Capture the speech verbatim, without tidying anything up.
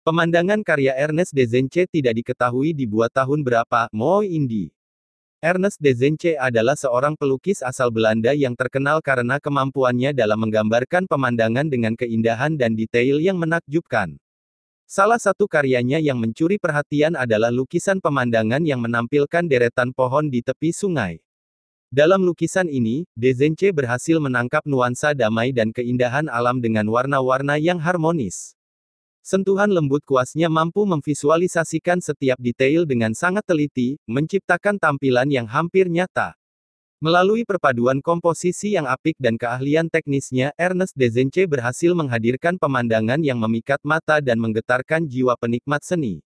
Pemandangan karya Ernest Dezenche tidak diketahui dibuat tahun berapa, Mooi Indi. Ernest Dezenche adalah seorang pelukis asal Belanda yang terkenal karena kemampuannya dalam menggambarkan pemandangan dengan keindahan dan detail yang menakjubkan. Salah satu karyanya yang mencuri perhatian adalah lukisan pemandangan yang menampilkan deretan pohon di tepi sungai. Dalam lukisan ini, Dezenche berhasil menangkap nuansa damai dan keindahan alam dengan warna-warna yang harmonis. Sentuhan lembut kuasnya mampu memvisualisasikan setiap detail dengan sangat teliti, menciptakan tampilan yang hampir nyata. Melalui perpaduan komposisi yang apik dan keahlian teknisnya, Ernest Dezenche berhasil menghadirkan pemandangan yang memikat mata dan menggetarkan jiwa penikmat seni.